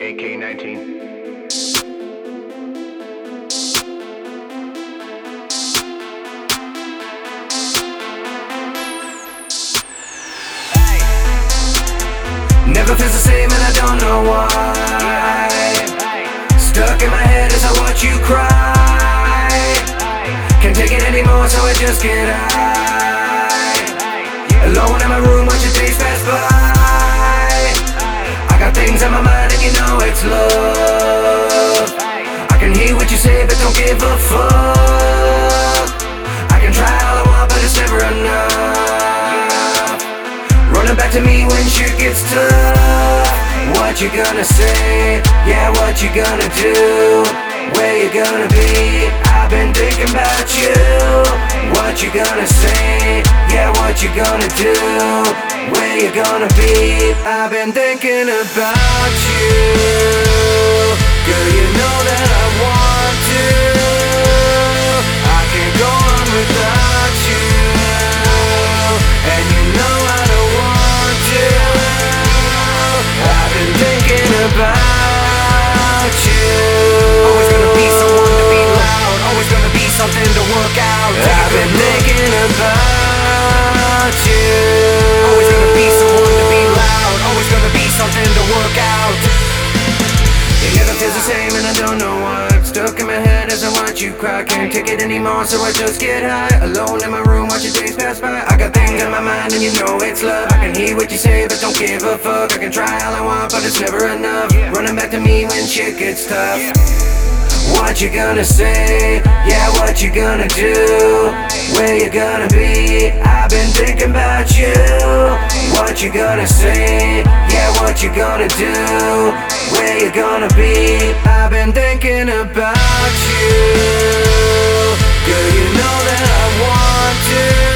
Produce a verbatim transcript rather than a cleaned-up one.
A K nineteen. Never feels the same and I don't know why. Stuck in my head as I watch you cry. Can't take it anymore, so I just get high. Alone in my room, watch the days pass by. I got things on my mind and you know it's love. I can hear what you say but don't give a fuck. I can try all I want but it's never enough. Running back to me when shit gets tough. What you gonna say? Yeah, what you gonna do? Where you gonna be? I've been thinking about you. What you gonna say? Yeah, what you gonna do? Where you gonna be? I've been thinking about you. Girl, you know that I want to. I can't go on without you. And you know I don't want to. I've been thinking about you. Always gonna be someone to be loud. Always gonna be something to work out. I've been thinking about you. Always gonna be someone to be loud. Always gonna be something to work out. It never feels the same and I don't know why. Stuck in my head as I watch you cry. Can't take it anymore, so I just get high. Alone in my room, watch your days pass by. I got things on my mind and you know it's love. I can hear what you say but don't give a fuck. I can try all I want but it's never enough. Running back to me when shit gets tough. What you gonna say? Yeah, what you gonna do? Where you gonna be? I've been thinking about you. What you gonna say? Yeah, what you gonna do? Where you gonna be? I've been thinking about you. Girl, you know that I want to.